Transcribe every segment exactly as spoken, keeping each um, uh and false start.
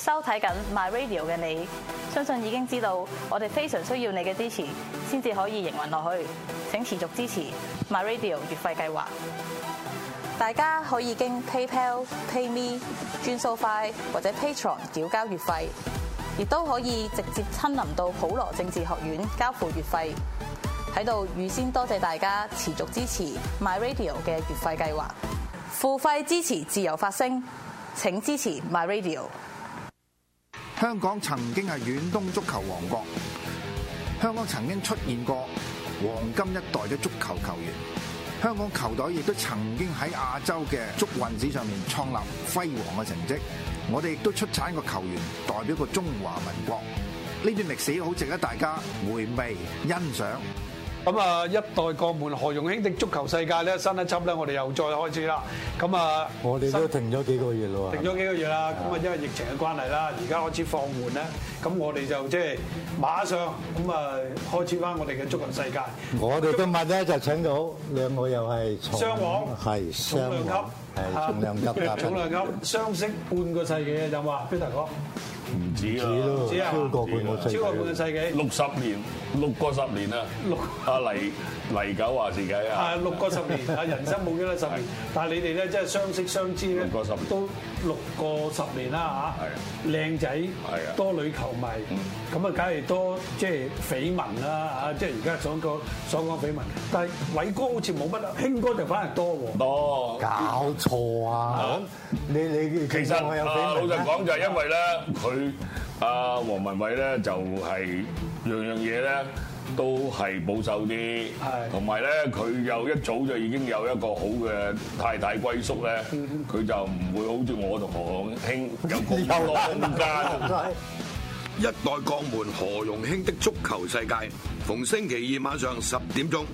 收睇緊 My Radio 嘅你，相信已經知道我哋非常需要你嘅支持，先至可以營運落去。請持續支持 My Radio 月費計劃。大家可以經 PayPal、PayMe、轉數快或者 Patreon 繳交月費，亦都可以直接親臨到普羅政治學院交付月費。喺度預先多謝大家持續支持 My Radio 嘅月費計劃，付費支持自由發聲。請支持 My Radio。 香港曾經係遠東足球王國，香港曾經出現過黃金一代嘅足球球員，香港球隊亦都曾經喺亞洲嘅足運史上面創立輝煌嘅成績。我哋亦都出產個球員代表個中華民國，呢段歷史好值得大家回味欣賞。 咁啊，一代國門何容興的足球世界咧，新一輯咧，我哋又再開始啦。咁啊， 我哋都停咗幾個月咯， 停咗幾個月啦。咁啊，因為疫情嘅關係啦，而家開始放緩咧，咁我哋就即係馬上咁啊，開始翻我哋嘅足球世界。 我哋今日咧就請到兩個又係雙王， 係雙王，係重量級， 重量級相識半個世紀嘅有冇啊，Peter哥？ 唔止啦， 超過半個世紀， 超過半個世紀， 六十年，六個十年啊！六阿黎黎九話自己啊， 係六個十年啊！人生冇幾多十年，但係你哋咧即係相識相知咧，都六個十年啦嚇。靚仔，多女球迷，咁啊，梗係多即係緋聞啦嚇！即係而家所講所講緋聞，但係偉哥好似冇乜，興哥就反而多喎。 多搞錯啊！你你其實啊，老實講就係因為咧佢。阿黃文偉咧就係樣樣嘢咧都係保守啲，同埋咧佢又一早就已經有一個好嘅太太歸宿咧，佢就唔會好似我同何容興有咁多空間。 一代國門何容興的足球世界，逢星期二晚上十點鐘。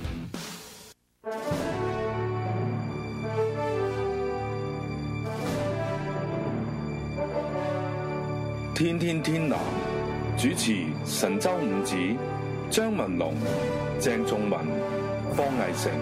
天天天藍主持神州五子張文龍、鄭仲文、方毅成。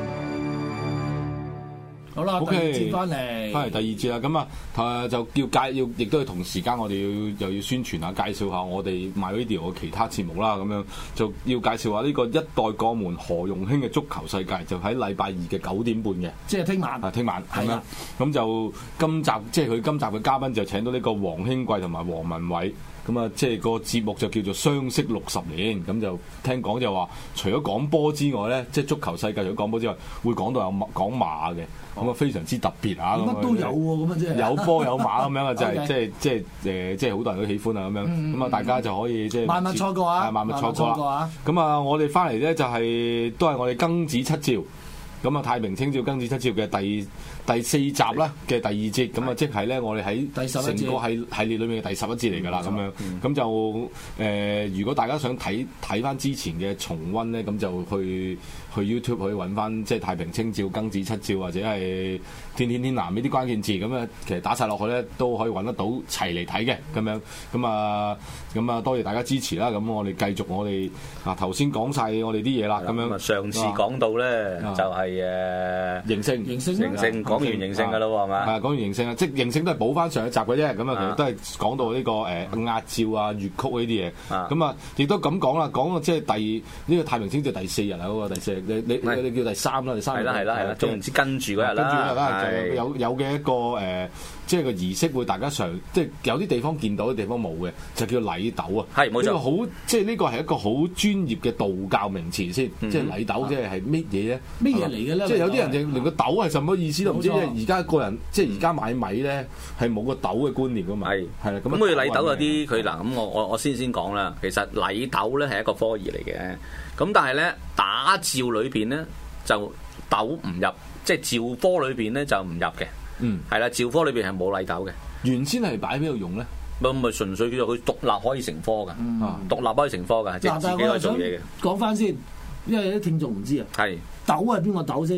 好啦， OK， 第二節翻嚟， 翻嚟第二節啦。咁啊，誒就要介要，亦都係同時間，我哋要又要宣傳下，介紹下我哋 MyRadio 嘅其他節目啦。咁樣就要介紹下呢個一代國門何容興嘅足球世界，就喺禮拜二嘅九點半嘅， 即係聽晚。 啊，聽晚咁樣。咁就今集即係佢今集嘅嘉賓就請到呢個黃興貴同埋黃文偉。咁啊，即係個節目就叫做相識六十年。咁就聽講就話，除咗講波之外咧，即係足球世界除咗講波之外，會講到有講馬嘅。咁啊，非常之特別啊！ 乜都有喎，咁啊，即係有波有馬咁樣啊，就係即係即係誒，即係好多人都喜歡啊咁樣。咁啊，大家就可以即係萬勿錯過啊！ 萬勿錯過啊！咁啊，我哋翻嚟咧就係都係我哋庚子七照。咁啊，太平清照庚子七照嘅第第四集啦嘅第二節，咁啊，即係咧我哋喺成個系系列裏面嘅第十一節嚟㗎啦，咁樣，咁、嗯、就誒、呃，如果大家想睇睇翻之前嘅重溫咧，咁就去去 YouTube 可以揾翻即係太平清照、庚子七照或者係天天天藍呢啲關鍵字，咁啊，其實打晒落去咧都可以揾得到齊嚟睇嘅，咁樣，咁啊，咁啊，多謝大家支持啦，咁我哋繼續我哋啊頭先講晒我哋啲嘢啦，咁樣。 上次講到咧就係、是。誒形勝， 形勝，形勝講完形勝㗎啦喎，係嘛？ 係講完形勝啊，即係形勝都係補翻上一集嘅啫。咁啊，其實都係講到呢個誒壓照啊、粵曲呢啲嘢。咁啊，亦都咁講啦，講到即係第呢個太平清照第四日啊，嗰個第四日，你你你叫第三啦，第三日。係啦係啦係啦，總唔知跟住嗰日啦。跟住嗰日啦，就有有嘅一個誒，即係個儀式會大家常即係有啲地方見到，啲地方冇嘅，就叫禮斗啊。 係冇錯。呢個好即係呢個係一個好專業嘅道教名詞先，即係禮斗，即係係乜嘢咧？ 咩嘢嚟嘅咧？ 即係有啲人就連個斗係什麼意思都唔知，因為而家個人即係而家買米咧係冇個斗嘅觀念噶嘛。係係啦，咁佢禮斗有啲佢嗱咁我我我先先講啦。其實禮斗咧係一個科儀嚟嘅，咁但係咧打醮裏邊咧就斗唔入，即係醮科裏邊咧就唔入嘅。嗯，係啦，醮科裏邊係冇禮斗嘅。 原先係擺喺邊度用咧？ 咪咪純粹叫做佢獨立可以成科㗎，嗯、獨立可以成科㗎，即係自己可以做嘢嘅。 講翻先，因為啲聽眾唔知啊。係斗係邊個斗先？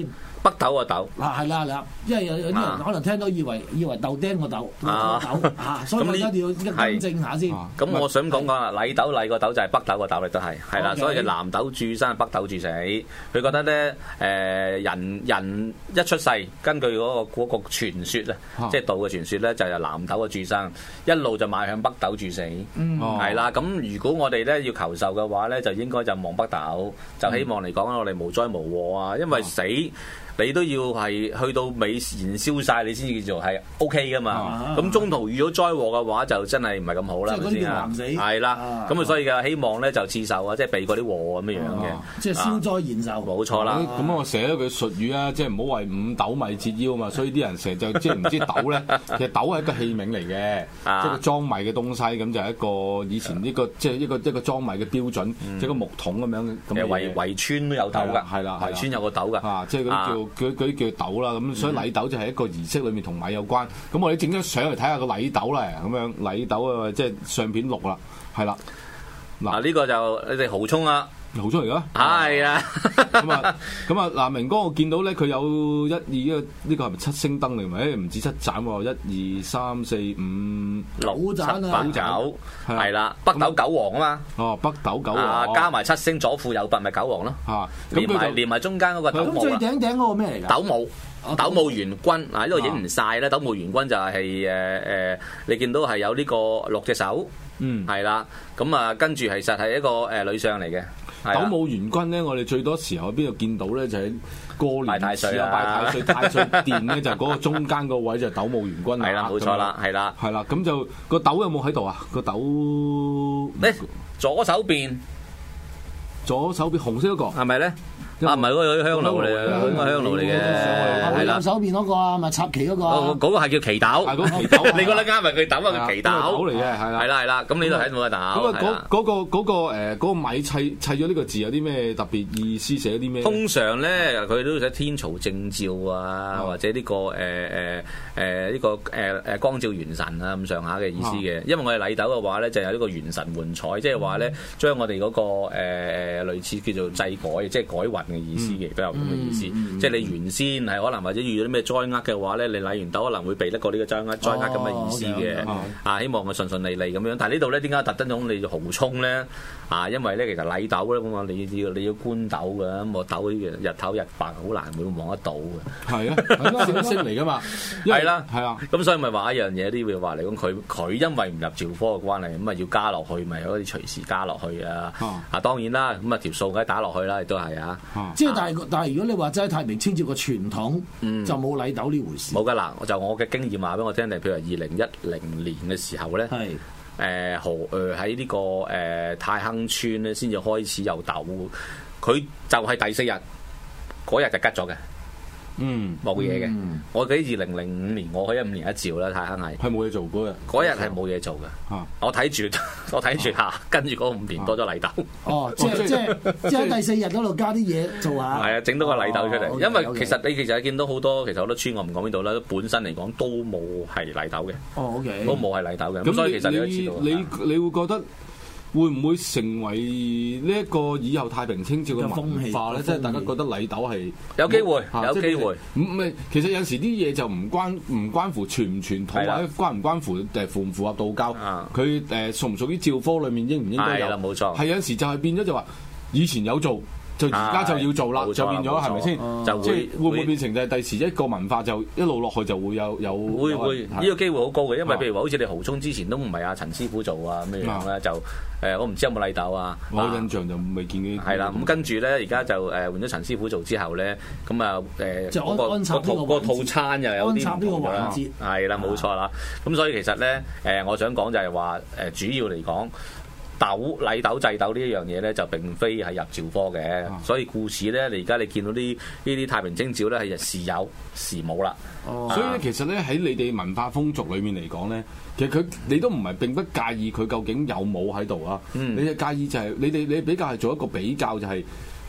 北斗個斗啊，係啦係啦，因為有有啲人可能聽到以為以為豆釘個豆個豆啊，所以我而家要一更正下先。 咁我想講講啦，禮斗禮個斗就係北斗個斗嚟都係，係啦，所以嘅南斗注生，北斗注死。佢覺得咧誒人人一出世，根據嗰個嗰個傳說啊，即係道嘅傳說咧，就係南斗嘅注生，一路就邁向北斗注死。係啦，咁如果我哋咧要求壽嘅話咧，就應該就望北斗，就希望嚟講我哋無災無禍啊，因為死你都要係去到尾燃燒晒，你先至叫做係 O K 噶嘛。咁中途遇到災禍嘅話，就真係唔係咁好啦，係咪先啊？係啦，咁啊所以嘅希望咧就賜壽啊，即係避過啲禍咁樣樣嘅， 即係消災延壽。 冇錯啦。 咁我寫咗句術語啊，即係唔好為五斗米折腰啊嘛。所以啲人成日就即係唔知斗咧，其實斗係一個器皿嚟嘅，即係裝米嘅東西。咁就係一個以前呢個即係一個一個裝米嘅標準，即係個木桶咁樣。 誒圍圍村都有斗㗎， 係啦， 圍村有個斗㗎， 啊，即係嗰啲叫。佢嗰啲叫斗啦，咁所以禮斗就係一個儀式裏面同米有關。咁我哋整張相嚟睇下個禮斗啦，咁樣禮斗啊，即係相片六啦，係啦。 嗱呢個就你哋蠔涌啊， 蠔涌嚟㗎， 係啊。 咁啊，咁啊，嗱明哥，我見到咧佢有一二呢呢個係咪七星燈嚟？誒唔止七盞喎，一二三四五六七八九，係啦，北斗九王啊嘛。哦， 北斗九王， 加埋七星左輔右弼咪九王咯。嚇，連埋連埋中間嗰個斗母。 咁最頂頂嗰個咩嚟㗎？ 斗母。斗母元君嗱，呢度影唔晒啦。斗母元君就係誒誒，你見到係有呢個六隻手，嗯，係啦。咁啊，跟住其實係一個誒女相嚟嘅。 斗母元君咧，我哋最多時候喺邊度見到咧？就喺過年太歲啊，拜太歲太歲殿咧，就嗰個中間個位就斗母元君。 係啦，冇錯啦，係啦， 係啦。咁就個斗有冇喺度啊？個斗咧左手邊， 左手邊紅色嗰個係咪咧？啊，唔係嗰個香爐嚟嘅，嗰個香爐嚟嘅，係啦。 右手邊嗰個啊，咪插旗嗰個。 嗰個係叫旗斗，係嗰旗斗。你覺得啱咪佢斗啊？佢旗斗嚟嘅，係啦， 係啦，係啦。咁你都睇到個斗。 咁啊，嗰嗰個嗰個誒嗰個米砌砌咗呢個字有啲咩特別意思？寫啲咩？ 通常咧，佢都寫天曹正照啊，或者呢個誒誒誒呢個誒誒光照元神啊咁上下嘅意思嘅。因為我哋禮斗嘅話咧，就有呢個元神換彩，即係話咧將我哋嗰個誒誒類似叫做祭改，即係改運嘅意思嘅，都有咁嘅意思。嗯、即係你原先係可能或者遇到啲咩災厄嘅話咧，你禮完斗可能會避得過呢個災厄災厄咁嘅意思嘅。哦、okay, 啊，希望佢順順利利咁樣。但係呢度咧，點解特登講你蠔涌咧？啊，因為咧其實禮斗咧咁啊，你要你要觀斗嘅，咁個斗日頭日白好難會望得到嘅。係啊，係星嚟㗎嘛。係啦，係啊。咁所以咪話一樣嘢，啲會話嚟講，佢佢因為唔入趙科嘅關係，咁啊要加落去，咪可以隨時加落去啊。啊，啊當然啦，咁啊條數梗係打落去啦，亦都係啊。 即係但係但係如果你話真係太平清醮個傳統，嗯、就冇禮斗呢回事。 冇㗎嗱，就我嘅經驗話俾我聽，例譬如二零一零年嘅時候咧，係誒何誒喺呢個誒、呃、太亨村咧先至開始有斗，佢就係第四日嗰日就吉咗嘅。嗯，冇嘢嘅。嗯、我記得二零零五年，我去一五年一召啦，太亨係係冇嘢做嗰日， 嗰日係冇嘢做嘅。啊、我睇住，我睇住下，啊、跟住嗰五年多咗禮斗。 哦，即係即係即係第四日嗰度加啲嘢做下。 係啊，整到個禮斗出嚟， 哦、 因為其實你其實見到好多，其實好多村我唔講邊度啦，本身嚟講都冇係禮斗嘅。 哦，OK， 都冇係禮斗嘅。咁所以其實你都知道， 你你，你會覺得？會唔會成為呢一個以後太平清醮嘅文化咧？即係大家覺得禮斗係有機會，有機會。 唔係，其實有時啲嘢就唔關唔關乎傳唔傳統，或者關唔關乎誒符唔符合道教。佢誒屬唔屬於趙科裡面應唔應該有？ 係啦，冇錯。 係有時就係變咗就話以前有做。就而家就要做啦，就變咗係咪先？就即係會唔會變成就係第時一個文化就一路落去就會有有會會呢個機會好高嘅，因為譬如話好似你蠔涌之前都唔係阿陳師傅做啊咁樣咧，就誒我唔知有冇禮斗啊。 我印象就未見嘅。 係啦，咁跟住咧而家就誒換咗陳師傅做之後咧，咁啊誒嗰個嗰個套餐又有啲唔同啦。係啦，冇錯啦。咁所以其實咧誒，我想講就係話誒，主要嚟講。斗禮斗祭斗呢一樣嘢咧，就並非係入趙科嘅，啊、所以故此咧，你而家你見到啲呢啲太平清醮咧，係時有時冇啦。 哦，所以咧，其實咧喺你哋文化風俗裏面嚟講咧，其實佢你都唔係並不介意佢究竟有冇喺度啊。嗯、你嘅介意就係、是、你哋你比較係做一個比較，就係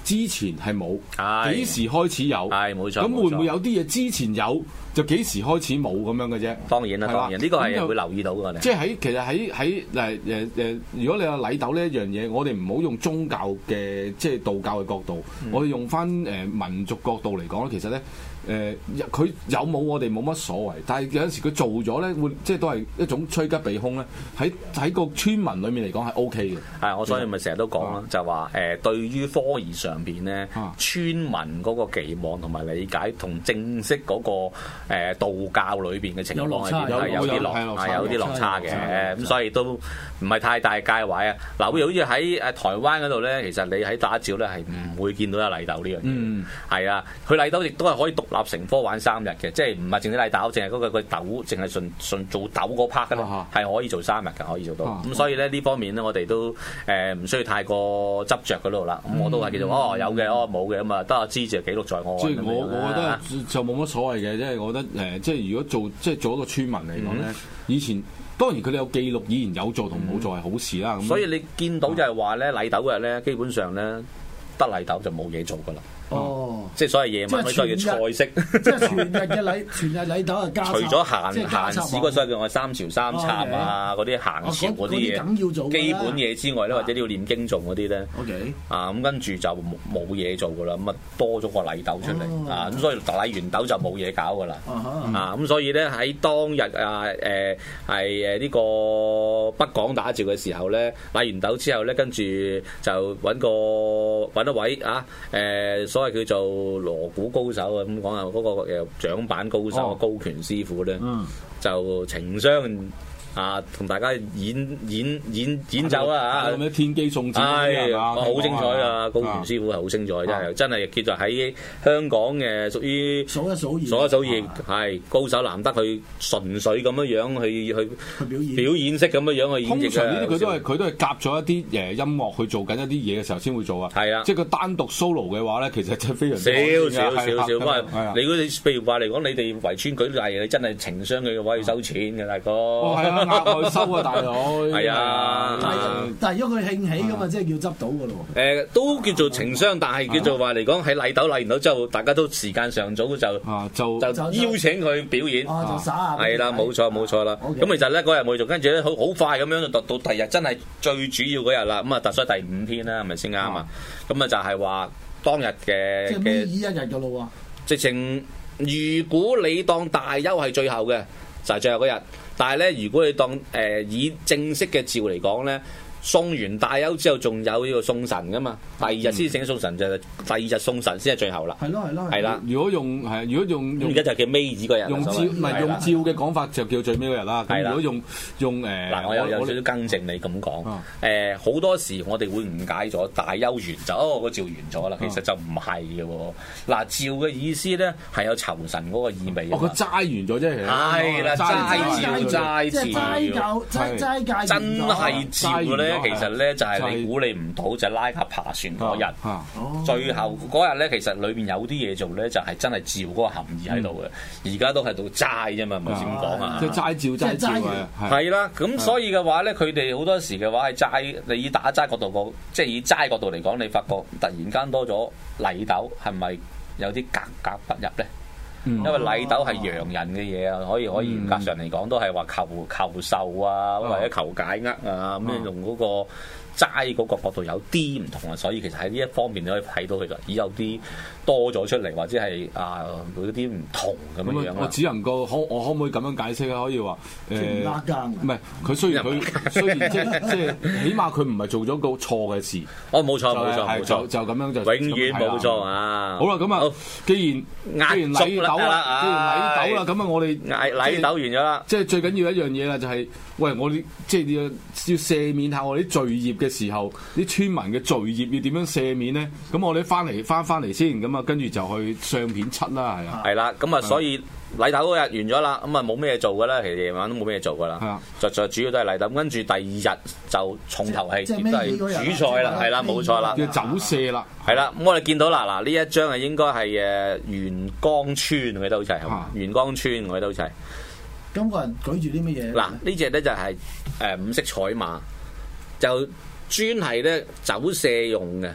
之前係冇， 係幾時開始有？ 係冇錯。 咁會唔會有啲嘢之前有，就幾時開始冇咁樣嘅啫？ 當然啦，當然呢個係會留意到嘅。 即係喺其實喺喺誒誒誒，如果你有禮斗呢一樣嘢，我哋唔好用宗教嘅即係道教嘅角度，嗯、我哋用翻誒民族角度嚟講咧，其實咧。誒佢、呃、有冇我哋冇乜所謂，但係有陣時佢做咗咧，會即係都係一種趨吉避凶咧。喺喺個村民裏面嚟講係 O K 嘅。係， 我所以咪成日都講啦，啊、就話誒、呃、對於科儀上邊咧，啊、村民嗰個期望同埋理解同正式嗰、那個、呃、道教裏邊嘅情況係點係有啲落係有啲落差嘅。咁所以都唔係太大介懷啊。嗱，好似喺誒台灣嗰度咧，其實你喺打醮咧係唔會見到有禮斗呢樣嘢。嗯，係啊，佢禮斗亦都係可以獨立成科玩三日嘅，即係唔係淨係禮斗，淨係嗰個個斗，淨係純純做斗嗰 part 嘅咧，係可以做三日嘅，可以做到。咁、啊、所以咧呢方面咧，我哋都誒唔需要太過執着嗰度啦。咁、嗯、我都係叫做哦有嘅，哦冇嘅咁啊，得我知就記錄在案。 即係我我覺得就冇乜所謂嘅，即係我覺得誒，即係如果做即係做一個村民嚟講咧，嗯、以前當然佢哋有記錄，以前有做同冇做係好事啦。咁、嗯、 所以你見到就係話咧禮斗嗰日咧，基本上咧得禮斗就冇嘢做噶啦。哦，即係所謂夜晚嗰啲叫菜式， 即係全日嘅禮，全日禮斗係加。 除咗閒閒時嗰所謂叫我三朝三參啊，嗰啲行朝嗰啲嘢，基本嘢之外咧，或者你要念經誦嗰啲咧，OK，啊咁跟住就冇嘢做噶啦，咁啊多咗個禮斗出嚟啊，咁所以禮完斗就冇嘢搞噶啦，啊咁所以咧喺當日啊誒係誒呢個北港打醮嘅時候咧，禮完斗之後咧，跟住就揾個揾一位啊誒所。叫做鑼鼓高手啊，咁講啊，嗰個誒掌板高手啊，高拳師傅咧，嗯、就情商啊，同大家演演演演奏啦嚇， 咁咩天機送子係嘛，好精彩啊！高拳師傅係好精彩，真係真係叫做喺香港嘅屬於數一數二， 數一數二係高手，難得去純粹咁樣樣去去表演表演式咁樣樣去演繹。 通常呢啲佢都係佢都係夾咗一啲誒音樂去做緊一啲嘢嘅時候先會做啊。係啊，即係佢單獨 solo 嘅話咧，其實真係非常少少少少。不過你如果你譬如話嚟講，你哋圍村舉例，你真係情商嘅話要收錢嘅大哥。 額外收啊，大佬！ 係啊， 但係如果佢興起咁啊，即係叫執到噶咯。 誒，都叫做情商，但係叫做話嚟講喺禮斗禮完斗之後，大家都時間上早就就就邀請佢表演。 哦，就耍下。 係啦，冇錯冇錯啦。咁其實咧嗰日冇做，跟住咧好好快咁樣就到到第二日，真係最主要嗰日啦。咁啊，特殊第五天啦，係咪先啱啊？咁啊就係話當日嘅即係尾一日噶咯喎。 直情如果你當大休係最後嘅，就係最後嗰日。但係咧，如果你當誒、呃、以正式嘅醮嚟講咧，送完大休之後，仲有呢個送神噶嘛？第二日先正送神，就係第二日送神先係最後啦。 係咯係咯。 係啦。 如果用係，如果用而家就叫尾二嗰日。 用醮唔係用醮嘅講法就叫最尾嗰日啦。咁如果用用誒， 嗱我有有少少更正你咁講。誒好多時我哋會誤解咗大休完就哦個醮完咗啦，其實就唔係嘅喎。嗱醮嘅意思咧係有酬神嗰個意味。 哦，佢齋完咗啫，其實。係啦， 齋醮齋醮。 齋教齋齋戒。 真係醮咧。其實咧就係你估你唔到就拉架爬船嗰日，最後嗰日咧其實裏邊有啲嘢做咧就係真係醮嗰個含義喺度嘅。而家都係到齋啫嘛，唔係先講啊。 即係齋醮齋醮啊。 係啦，咁所以嘅話咧，佢哋好多時嘅話係齋，你以打齋角度講，即係以齋角度嚟講，你發覺突然間多咗禮斗，係咪有啲格格不入咧？因為禮斗係洋人嘅嘢啊，可以可以嚴格上嚟講都係話求求壽啊，或者求解厄啊，咁樣用嗰個齋嗰個角度有啲唔同啊，所以其實喺呢一方面你可以睇到其實已有啲多咗出嚟，或者係啊嗰啲唔同咁樣樣。 我只能夠可我可唔可以咁樣解釋啊？可以話誒，唔係佢雖然佢雖然即即係起碼佢唔係做咗個錯嘅事。 哦，冇錯冇錯冇錯， 就咁樣就永遠冇錯啊！ 好啦，咁啊，既然既然禮斗啦，既然禮斗啦，咁啊，我哋禮斗完咗啦。 即係最緊要一樣嘢啦，就係喂我哋即係要要赦免下我哋啲罪孽嘅時候，啲村民嘅罪孽要點樣赦免咧？咁我哋翻嚟翻翻嚟先，咁啊跟住就去相片七啦，係啊。 係啦，咁啊所以禮斗嗰日完咗啦，咁啊冇咩做噶啦，其實夜晚都冇咩做噶啦。係啊，就就主要都係禮斗，跟住第二日就重頭戲，亦都係主菜啦，係啦，冇錯啦， 叫走赦啦。 係啦，咁我哋見到啦，嗱呢一張係應該係誒元江村嘅都好齊，係嘛？元江村嘅都好齊。 咁個人舉住啲乜嘢？ 嗱呢隻咧就係誒五色彩馬，就專係咧走赦用嘅。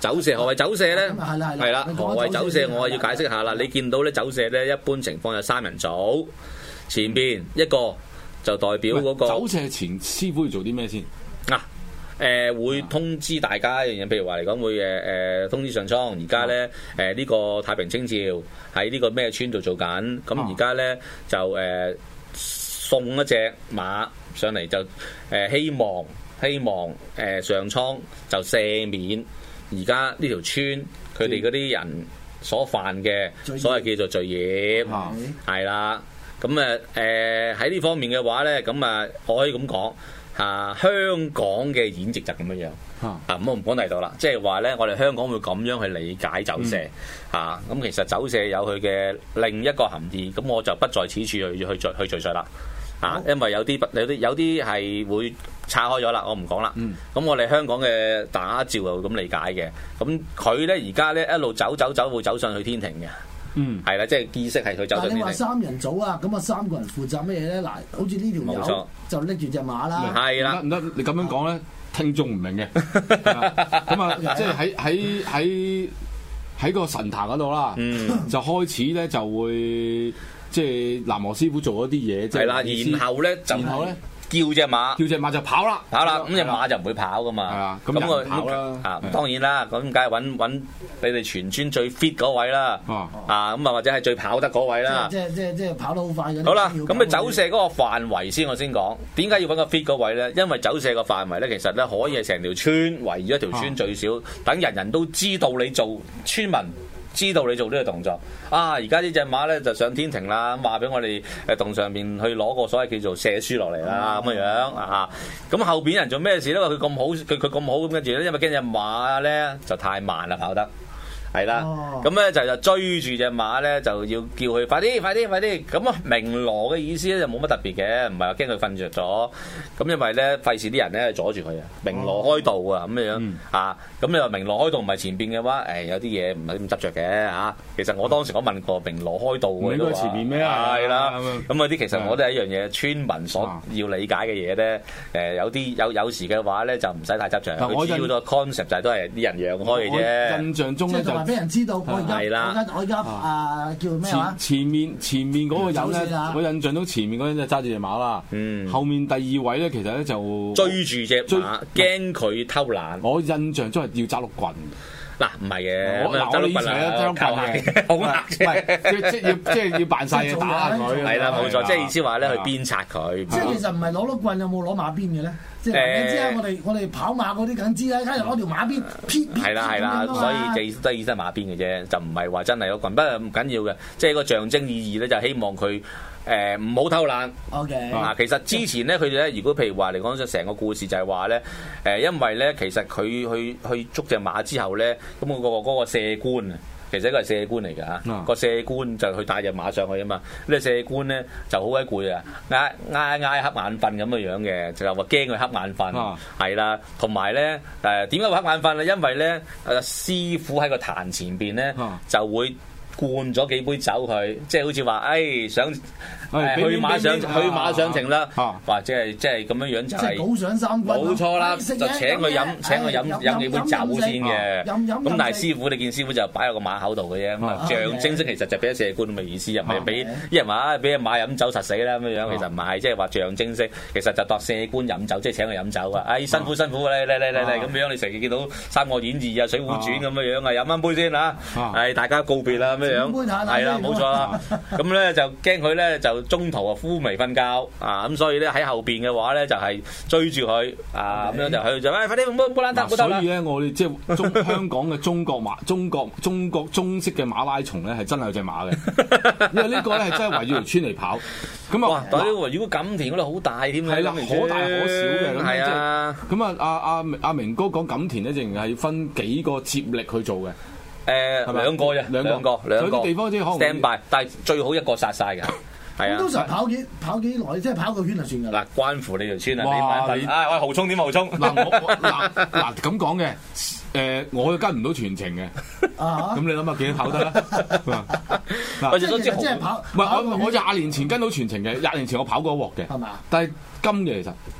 走射何謂走射咧？ 係啦係啦，何謂走射？我係要解釋下啦。你見到咧走射咧，一般情況有三人組，前邊一個就代表嗰個走射前師傅要做啲咩先？ 嗱，誒會通知大家一樣嘢，譬如話嚟講會誒誒通知上蒼，而家咧誒呢個太平清醮喺呢個咩村度做緊，咁而家咧就誒送一隻馬上嚟，就誒希望希望誒上蒼就赦免而家呢條村佢哋嗰啲人所犯嘅所謂叫做罪孽，係啦。咁誒誒喺呢方面嘅話咧，咁啊我可以咁講。啊，香港嘅演繹就咁樣樣啊，咁我唔講第度啦，即係話咧，我哋香港會咁樣去理解走射、嗯、啊，咁其實走射有佢嘅另一個含義，咁我就不在此處去去去敘述啦，啊，因為有啲有啲有啲係會拆開咗啦，我唔講啦，咁、嗯、我哋香港嘅打醮又咁理解嘅，咁佢咧而家咧一路走走走會走上去天庭嘅。嗯，係啦，即係意識係佢走上天庭。 但你話三人組啊，咁啊三個人負責咩嘢咧？嗱，好似呢條友就拎住隻馬啦。 係啦， 唔得，你咁樣講咧，聽眾唔明嘅。咁啊，即係喺喺喺喺個神壇嗰度啦，就開始咧就會即係南無師傅做一啲嘢。 係啦，然後咧，然後咧。叫隻馬， 叫隻馬就跑啦， 跑啦，咁隻馬就唔會跑噶嘛。 係啊，咁我跑啦。 啊，當然啦，咁梗係揾揾你哋全村最 fit 嗰位啦。啊，咁啊或者係最跑得嗰位啦。 即係即係即係跑得好快嘅。 好啦，咁你走射嗰個範圍先，我先講。點解要揾個 fit 嗰位咧？因為走射個範圍咧，其實咧可以係成條村圍住一條村最少，等人人都知道你做村民。知道你做呢個動作啊！而家呢隻馬咧就上天庭啦，咁話俾我哋誒洞上面去攞個所謂叫做射書落嚟啦，咁嘅樣啊！咁後邊人做咩事咧？佢咁好，佢佢咁好咁跟住咧，因為驚隻馬咧就太慢啦，跑得係啦。咁咧、哦、就就追住隻馬咧，就要叫佢快啲、快啲、快啲。咁啊，鳴鑼嘅意思咧就冇乜特別嘅，唔係話驚佢瞓着咗。咁因為咧費事啲人咧阻住佢啊，鳴鑼開道啊，咁嘅樣、嗯、啊。咁你話鳴鑼開道唔係前邊嘅話，誒有啲嘢唔係咁執着嘅嚇。其實我當時我問過鳴鑼開道嘅都話， 前面咩啊？ 係啦，咁嗰啲其實我都係一樣嘢，村民所要理解嘅嘢咧。誒有啲有有時嘅話咧就唔使太執着。佢主要個 concept 就係都係啲人讓開嘅啫。 印象中咧就俾人知道我而家我而家我而家啊叫咩話？ 前面前面嗰個人咧，我印象中前面嗰人就揸住隻馬啦。嗯，後面第二位咧其實咧就追住隻馬，驚佢偷懶。 我印象中係要揸碌棍。 嗱唔係嘅， 我嗱我以前咧揸棍嘅，好難嘅，即係要即係要扮晒嘢打佢。 係啦，冇錯，即係意思話咧去鞭策佢。 即係其實唔係攞碌棍，有冇攞馬鞭嘅咧？即係你知啊，我哋我哋跑馬嗰啲梗知啦，梗係攞條馬鞭撇撇。 係啦係啦，所以就都係意思係馬鞭嘅啫，就唔係話真係攞棍。不過唔緊要嘅，即係個象徵意義咧，就希望佢。誒唔好偷懶。 OK。 啊，其實之前咧，佢哋咧，如果譬如話嚟講，成個故事就係話咧，誒，因為咧，其實佢去去捉隻馬之後咧，咁、嗰個嗰、嗰個射官啊，其實一個係射官嚟㗎嚇，嗯、個射官就去帶隻馬上去啊嘛。呢個射官咧就好鬼攰啊，嗌嗌嗌瞌眼瞓咁嘅樣嘅，就話驚佢瞌眼瞓，係啦、啊。同埋咧誒點解會瞌眼瞓咧？因為咧誒師傅喺個壇前邊咧、啊、就會。灌咗幾杯酒佢，即係好似話，誒想誒去馬上去馬上庭啦，或者係即係咁樣樣就係即係上三軍， 冇錯啦，就請佢飲請佢飲飲幾杯酒先嘅。咁但係師傅，你見師傅就擺喺個馬口度嘅啫，咁啊象徵式其實就俾咗射官咁嘅意思，又唔係俾啲人話啊俾隻馬飲酒實死啦咁樣樣，其實唔係，即係話象徵式，其實就當射官飲酒，即係請佢飲酒啊！誒辛苦辛苦嚟嚟嚟嚟嚟咁樣，你成日見到《三國演義》啊、《水滸傳》咁樣樣啊，飲翻杯先嚇，係大家告別啦。咁樣係啦，冇錯啦。咁咧就驚佢咧就中途啊枯眉瞓覺啊，咁所以咧喺後邊嘅話咧就係追住佢啊，咁樣就去就誒快啲唔好唔好攬得， 所以咧我哋即係中香港嘅中國馬、中國中國中式嘅馬拉松咧係真係有隻馬嘅，因為呢個咧係真係圍住條村嚟跑。咁啊， 但係如果錦田嗰度好大添嘅， 係啦，可大可小嘅， 係啊。 咁啊，阿阿阿明哥講錦田咧，淨係分幾個接力去做嘅。 誒兩個啫，兩個兩個。 有啲地方即係可能 stand by，但係最好一個殺晒㗎。係啊。 通常跑幾跑幾耐，即係跑個圈就算㗎啦。 嗱，關乎你條村啊，你問啊，我豪衝點豪衝？ 嗱我嗱嗱咁講嘅，誒我跟唔到全程嘅。咁你諗下幾跑得啦？ 嗱，即係即係跑。唔係我我廿年前跟到全程嘅，廿年前我跑過一鑊嘅。 係嘛？ 但係金嘅其實。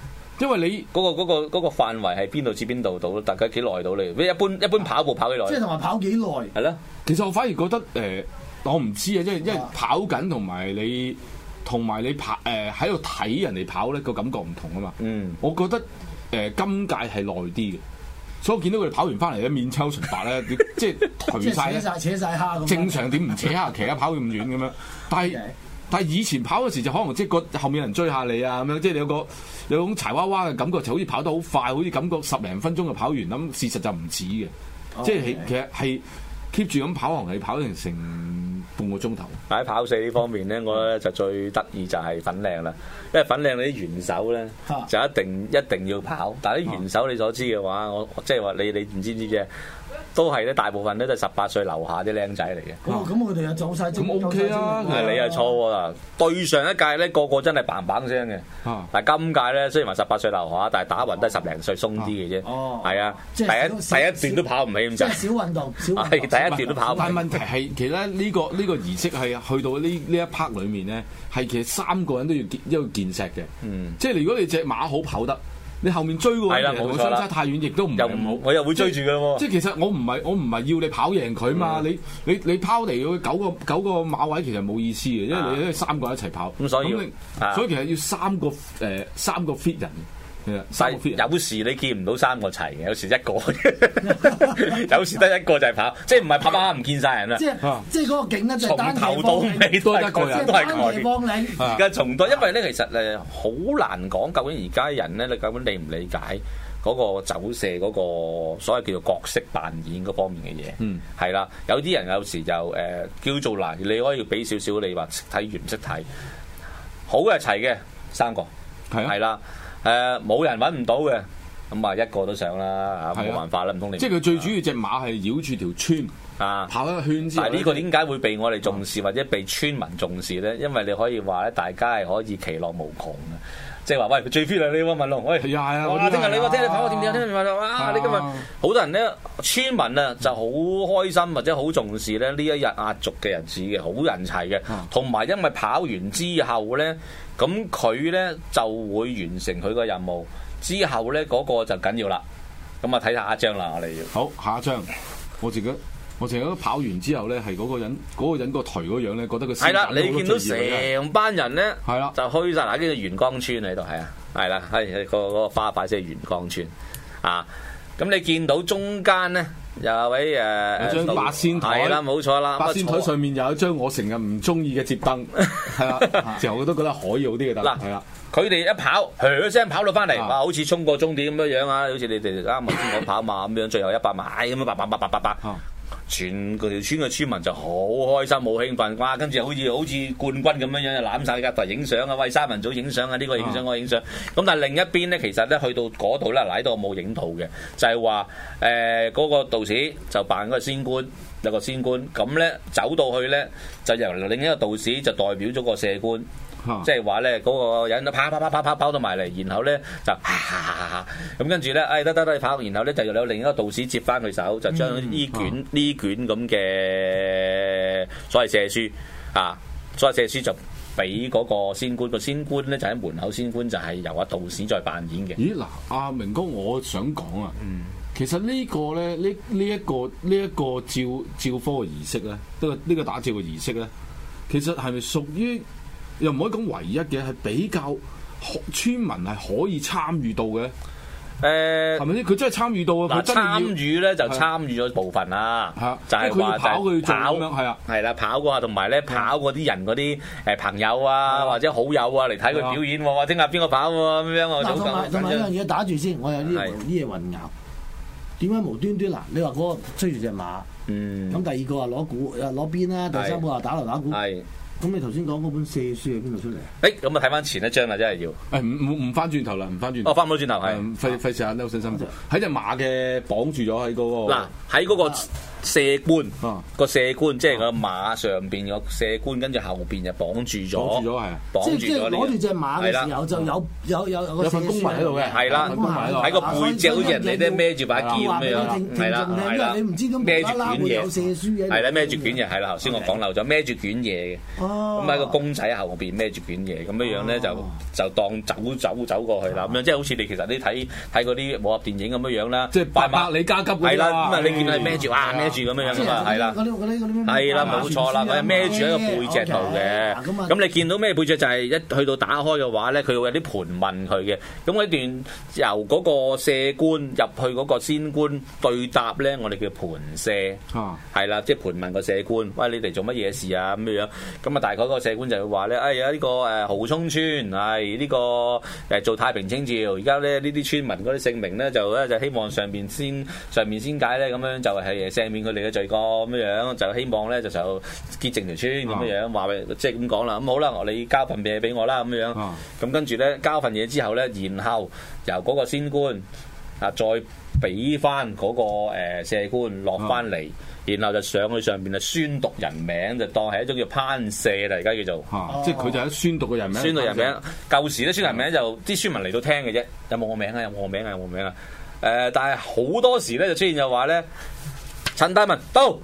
因為你嗰、個嗰、個嗰、個範圍係邊度至邊度到？大概幾耐到你？一般一般跑步跑幾耐？ 即係同埋跑幾耐？ 係咯。 其實我反而覺得誒、呃，我唔知啊，即係因為跑緊同埋你同埋你跑誒喺度睇人哋跑咧個感覺唔同啊嘛。嗯，我覺得誒、呃、今屆係耐啲嘅。所以我見到佢哋跑完翻嚟咧，面抽唇白咧，即係頹晒， 扯曬扯曬蝦咁。 正常點唔扯下騎下跑咁遠咁樣？但係但係以前跑嗰時就可能即係個後面有人追下你啊咁樣，即係你有個有種柴娃娃嘅感覺，就好似跑得好快，好似感覺十零分鐘就跑完咁。事實就唔止嘅，哦、即係其實係 keep 住咁跑行係跑成成半個鐘頭。 喺跑四呢方面咧，我咧就最得意就係粉嶺啦，因為粉嶺你啲元首咧就一定一定要跑，但係啲元首你所知嘅話，我即係話你你唔知唔知啫？都係咧，大部分咧都係十八歲樓下啲僆仔嚟嘅。 咁咁佢哋又走晒精， 咁 OK 啊！ 係你係錯喎，對上一屆咧個個真係嘭嘭聲嘅。啊、但係今屆咧雖然話十八歲樓下，但係打暈都係十零歲鬆啲嘅啫。哦，係啊，第一第一段都跑唔起咁滯。即係小運動，小運動。係第一段都跑唔起。但係問題係其實呢、呢個呢、呢個儀式係去到呢呢一 part 裡面咧，係其實三個人都要見一個健碩嘅。嗯，即係如果你隻馬好跑得。你後面追嗰個同佢相差太遠，亦都唔係好。我又會追住嘅喎。即係其實我唔係我唔係要你跑贏佢嘛。嗯、你你你拋嚟嗰九個九個馬位其實冇意思嘅，因為你都三個人一齊跑。咁、啊、所以你所以其實要三個誒、呃、三個 fit 人。三個 fit 有時你見唔到三個齊嘅，有時一個，有時得一個就係跑，即係唔係跑跑唔見晒人啦。即係即係嗰個景咧，就從頭到尾都係一個人，都係佢。而家從多，因為咧其實誒好難講，究竟而家人咧，你究竟理唔理解嗰個走射嗰個所謂叫做角色扮演嗰方面嘅嘢？嗯，係啦，有啲人有時就誒、呃、叫做嗱，你可以俾少少你話識睇完唔識睇，好嘅齊嘅三個係係啦。誒冇、呃、人揾唔到嘅，咁啊一個都上啦，冇辦法啦，唔通你？即係佢最主要隻馬係繞住條村啊跑一個圈之後。但係呢個點解會被我哋重視、啊、或者被村民重視咧？因為你可以話咧，大家係可以其樂無窮嘅。即係話，喂，佢最 fit 啊！你喎文龍，喂，係啊，哇！聽日你話聽你跑我點點聽你話哇！你今日好多人咧，村民啊就好開心或者好重視咧呢一日壓軸嘅日子嘅，好人齊嘅，同埋因為跑完之後咧，咁佢咧就會完成佢個任務，之後咧嗰個就緊要啦。咁啊睇下一張啦，我哋要好下一張，我自己。我成日都跑完之後咧，係嗰個人嗰、嗰個人個頹嗰樣咧，覺得佢係啦。你見到成班人咧，係啦，就去晒嗱，跟住元江村喺度，係啊，係啦，係個嗰個花牌即係元江村啊。咁你見到中間咧有位誒有張八仙台，係啦，冇錯啦。八仙台上面有一張我成日唔中意嘅摺凳，係啦，時候我都覺得可以好啲嘅凳，係啦。佢哋一跑，噓一聲跑到翻嚟，哇！好似衝過終點咁樣樣啊，好似你哋啱啱先講跑馬咁樣，最後一百米咁樣，八八八八八八。全個條村嘅村民就好開心，好興奮，哇！跟住好似好似冠軍咁樣樣，攬晒架台影相啊，喂！三民組影相啊，呢個影相，嗰個影相。咁但係另一邊咧，其實咧去到嗰度咧，嗱喺度冇影圖嘅，就係話誒嗰個道士就扮嗰個仙官，有個仙官，咁咧走到去咧，就由另一個道士就代表咗個社官。即係話咧，嗰、那個人跑跑跑跑跑跑到埋嚟，然後咧就咁跟住咧，哎得得得跑，然後咧就有另一個道士接翻佢手，就將呢卷呢、嗯、卷咁嘅所謂射書啊，所謂射書就俾嗰個仙官，個仙官咧就喺門口，仙官就係由阿道士再扮演嘅。咦嗱，阿明哥，我想講啊，嗯、其實個呢個咧，呢呢一個呢一、這個照照科嘅儀式咧，呢、這個呢、這個打照嘅儀式咧，其實係咪屬於？又唔可以講唯一嘅，係比較村民係可以參與到嘅。誒係咪先？佢真係參與到啊！佢參與咧就參與咗部分啦。係啊，就係話跑佢做咁樣係啊，係啦，跑過啊，同埋咧跑嗰啲人嗰啲誒朋友啊或者好友啊嚟睇佢表演喎，聽下邊個跑喎咁樣我。嗱，同埋同埋一樣嘢打住先，我有呢啲嘢混淆。點解無端端嗱？你話嗰個追住隻馬，嗯，咁第二個話攞鼓誒攞鞭啦，第三個話打鑼打鼓，係。咁你頭先講嗰本射書喺邊度出嚟？誒，咁啊睇翻前一張啦，真係要。誒，唔唔唔翻轉頭啦，唔翻轉頭。哦，翻唔到轉頭係。費費事啊，都好辛苦。喺隻馬嘅綁住咗喺嗰個。嗱，喺嗰個射冠個射冠，即係個馬上邊個射冠，跟住後邊就綁住咗，綁住咗係，綁住咗攞住隻馬嘅時候就有有有有份公文喺度嘅， 係啦，喺個背脊好似人哋咧孭住把劍咁樣，係啦係啦， 你唔知點孭住卷嘢， 係啦孭住卷嘢，係啦，頭先我講漏咗孭住卷嘢嘅，咁喺個公仔後邊孭住卷嘢，咁樣樣咧就就當走走走過去啦，咁樣即係好似你其實你睇睇嗰啲武俠電影咁樣樣啦， 即係百百里加急嗰啲係啦，咁啊你見到係孭住哇孭住咁樣樣啊，係啦，係啦冇錯啦，佢係孭住喺個背脊度嘅，咁你見到咩背脊就係一去到打開嘅話咧，佢會有啲盤問佢嘅，咁一段由嗰個射冠入去嗰個仙冠對答咧，我哋叫盤射，係啦，即係盤問個射冠，喂你哋做乜嘢事啊咁樣樣，咁啊大概個射冠就會話咧，哎呀呢個誒蠔涌村係呢個誒做太平清照，而家咧呢啲村民嗰啲姓名咧就咧就希望上邊先上面先解咧，咁樣就係赦免佢哋嘅罪過咁樣樣，就希望咧就就潔淨條村咁樣樣，話即係咁講啦，咁好啦，你交份嘢俾我啦咁樣樣，咁跟住咧交份嘢之後咧，然後由嗰個仙官啊再俾翻嗰個誒射官落翻嚟，然後就上去上邊就宣讀人名，就當係一種叫攀射啦，而家叫做， 啊、即係佢就喺宣讀個人名。 宣讀人名，舊時咧宣人名就啲村民嚟到聽嘅啫，有冇我名啊？有冇我名啊？有冇我名啊？誒、呃，但係好多時咧就出現就話咧，陳大文到，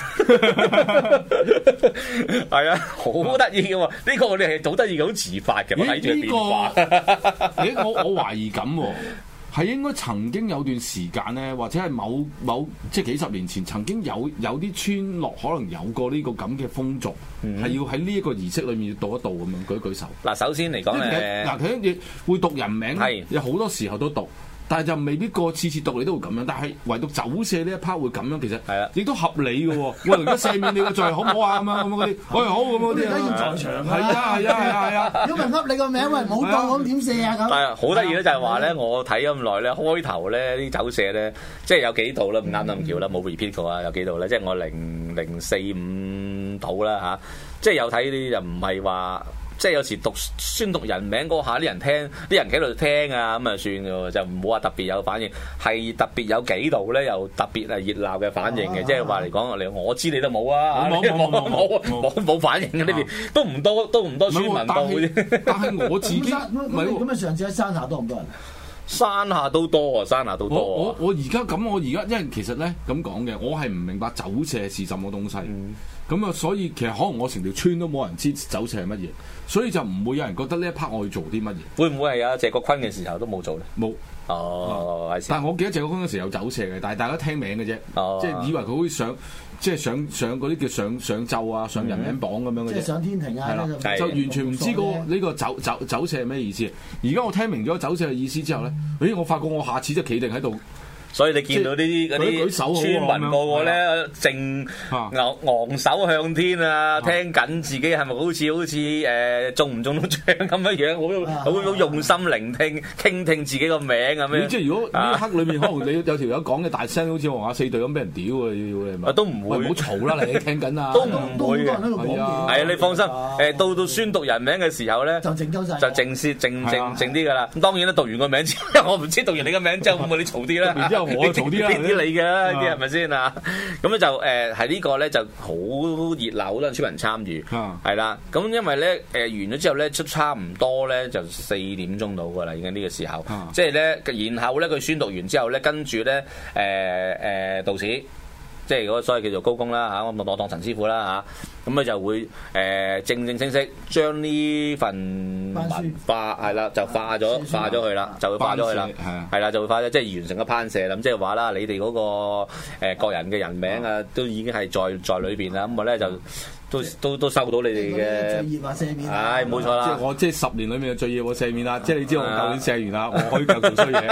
係啊，好得意嘅喎，呢、這個我哋係好得意嘅，好自發嘅，我睇住佢變化。 誒，我我懷疑咁喎。係應該曾經有段時間咧，或者係某某即係幾十年前，曾經有有啲村落可能有過呢個咁嘅風俗，係、嗯、要喺呢一個儀式裏面讀一讀咁樣，舉一舉手。 嗱，首先嚟講咧， 嗱，佢嘢會讀人名，係有好多時候都讀。但係就未必個次次讀你都會咁樣，但係唯獨走赦呢一 part 會咁樣，其實係啊，亦都合理嘅喎。喂，而家赦免你嘅罪好唔好啊？咁樣咁樣嗰啲，喂好咁嗰啲啊，要在場啊，係啊係啊係啊， 如果唔噏你個名，喂冇到咁點赦啊咁？ 係啊，好得意咧，就係話咧，我睇咗咁耐咧，開頭咧啲走赦咧，即係有幾度啦，唔啱咁橋啦，冇 repeat 過啊，有幾度咧，即係我零零四五度啦嚇，即係有睇呢啲就唔係話。即係有時讀宣讀人名嗰下，啲人聽，啲人喺度聽啊，咁啊算嘅喎，就唔好話特別有反應，係特別有幾度咧，又特別係熱鬧嘅反應嘅，即係話嚟講，嚟我知你都冇啊，冇冇冇冇冇冇反應嘅呢邊，都唔多都唔多村民到嘅。 但係我自己唔係咁啊！上次喺山下多唔多人？ 山下都多啊，山下都多。 我我而家咁，我而家因為其實咧咁講嘅，我係唔明白走赦係什麼東西。咁啊、嗯，所以其實可能我成條村都冇人知走赦係乜嘢，所以就唔會有人覺得呢一 part 我要做啲乜嘢。 會唔會係啊？謝國坤嘅時候都冇做咧？ 冇。 哦， 嗯、但係我記得謝國坤嗰時候有走赦嘅，但係大家聽名嘅啫， 哦、 即係以為佢會上。即係上上嗰啲叫上上奏啊，上人名榜咁樣嘅啫。 即係上天庭啊， 係啦，就完全唔知個呢個走走走赦係咩意思。而家我聽明咗走赦嘅意思之後咧，咦！我發覺我下次就企定喺度。 所以你見到呢啲嗰啲村民個個咧，正昂昂首向天啊，聽緊自己係咪好似好似誒中唔中到獎咁樣樣，好好好用心聆聽傾聽自己個名咁樣。 即係如果呢一刻裏面可能你有條友講嘅大聲，好似黃亞四隊咁俾人屌啊！要你咪都唔會， 唔好嘈啦！你聽緊啊， 都唔會嘅。係啊，你放心。誒，到到宣讀人名嘅時候咧， 就靜鳩曬， 就靜先靜靜靜啲㗎啦。咁當然啦，讀完個名之後，我唔知讀完你個名之後會唔會你嘈啲咧？ 我嘈啲啦， 呢啲你嘅呢啲係咪先啊？咁咧就誒係呢個咧就好熱鬧，好多人村民參與，係啦。咁因為咧誒完咗之後咧，出差唔多咧就四點鐘到㗎啦，已經呢個時候。即係咧，然後咧佢宣讀完之後咧，跟住咧誒誒道士，即係嗰個所謂叫做高公啦嚇，我我當陳師傅啦嚇，咁佢就會誒正正式式將呢份文化係啦，就化咗化咗佢啦，就會化咗佢啦，係啦，就會化咗，即係完成咗攀射啦。咁即係話啦，你哋嗰個誒個人嘅人名啊，都已經係在在裏邊啦。咁我咧就。都都都收到你哋嘅罪孽啊赦免， 唉冇錯啦！ 即係我即係十年裏面嘅罪孽我赦免啦，即係你知我舊年赦完啦，我可以繼續做衰嘢。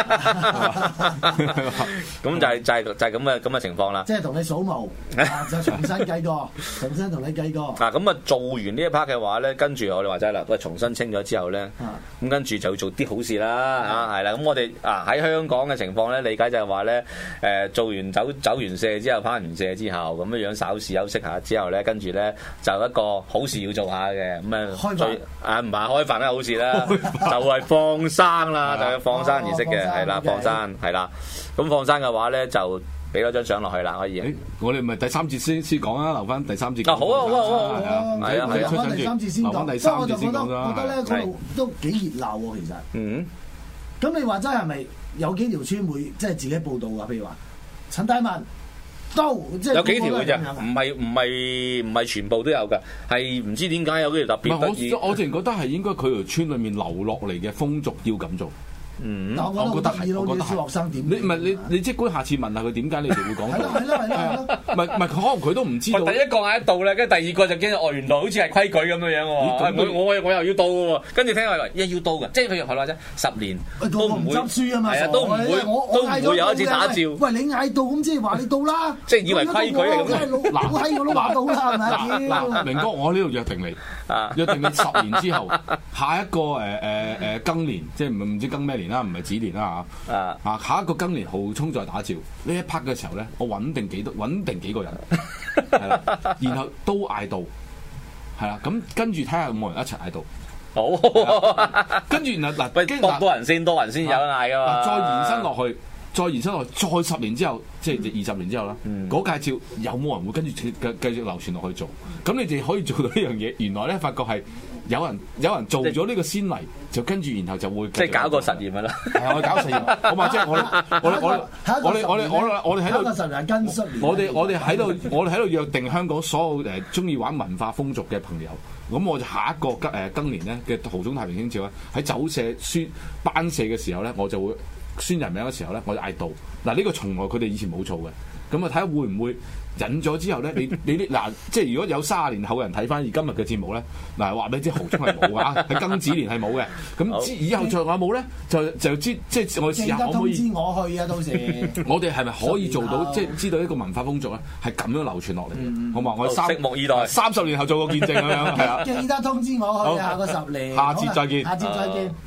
咁就係就係就係咁嘅咁嘅情況啦。 即係同你數毛，就重新計過，重新同你計過。 嗱咁啊，做完呢一 part 嘅話咧，跟住我哋話齋啦，喂，重新清咗之後咧，咁跟住就要做啲好事啦，嚇係啦。咁我哋啊喺香港嘅情況咧，理解就係話咧，誒做完走走完赦之後，攀完赦之後，咁樣樣稍事休息下之後咧，跟住咧。就一個好事要做下嘅，咁啊最啊唔係開飯咧好事啦，就係放生啦，就係放生儀式嘅，係啦放生係啦。咁放生嘅話咧就俾咗張相落去啦，可以。 我哋咪第三節先先講啊，留翻第三節。 啊好啊好啊好啊， 係啊係啊，留翻第三節先講。 第三節先講啦。覺得咧嗰度都幾熱鬧喎，其實。 嗯。 咁你話真係咪有幾條村會即係自己報道啊？譬如話陳大文都即係有幾條嘅啫，唔係唔係唔係全部都有㗎，係唔知點解有幾條特別得意。 我我淨覺得係應該佢條村裏面留落嚟嘅風俗要咁做。 嗯， 我覺得係，我覺得小學生點？ 你唔係你你即管下次問下佢點解你哋會講？ 係啦係啦係啦， 唔係唔係，可能佢都唔知道。 第一個嗌到咧，跟住第二個就驚哦，原來好似係規矩咁樣樣喎。我我我又要到嘅喎，跟住聽話一要到嘅，即係譬如係話啫，十年都唔會執輸啊嘛， 係啊，都唔會都唔會有一次打照。 喂，你嗌到咁即係話你到啦， 即係以為規矩係咁。 老閪我都話到啦，係咪？ 嗱，明哥，我呢度約定你，約定你十年之後，下一個誒誒誒更年，即係唔唔知更咩年啦，唔係子年啦。啊啊！下一個更年豪衝再打照呢一 part 嘅時候咧，我穩定幾多穩定幾個人，係啦，然後都嗌到，係啦，咁跟住睇下有冇人一齊嗌到。 好，跟住然後嗱， 喂，多多人先，多人先有得嗌噶嘛。 再延伸落去，再延伸落去，再十年之後，即係二十年之後啦，嗰屆照有冇人會跟住繼繼續流傳落去做？咁你哋可以做到呢樣嘢。原來咧，發覺係。有人有人做咗呢個先例，就跟住然後就會即係搞個實驗㗎啦。 係我搞實驗，我話即係我我我我哋我哋我我哋喺度，我哋我哋喺度，我哋喺度約定香港所有誒中意玩文化風俗嘅朋友。咁我就下一個更誒更年咧嘅豪中太平清醮咧，喺走社宣班社嘅時候咧，我就會宣人名嘅時候咧，我就嗌到嗱，呢個從來佢哋以前冇做嘅。咁啊睇下會唔會引咗之後咧？你你啲嗱，即係如果有卅年後嘅人睇翻而今日嘅節目咧，嗱話俾你知豪中係冇㗎，喺庚子年係冇嘅。咁以後再有冇咧，就就知即係我試下可唔可以？ 通知我去啊！到時我哋係咪可以做到即係知道一個文化風俗咧？係咁樣流傳落嚟，好嘛？我哋拭目以待， 三十年後做個見證咁樣，係啊！ 記得通知我去下個十年。 下次再見， 下次再見。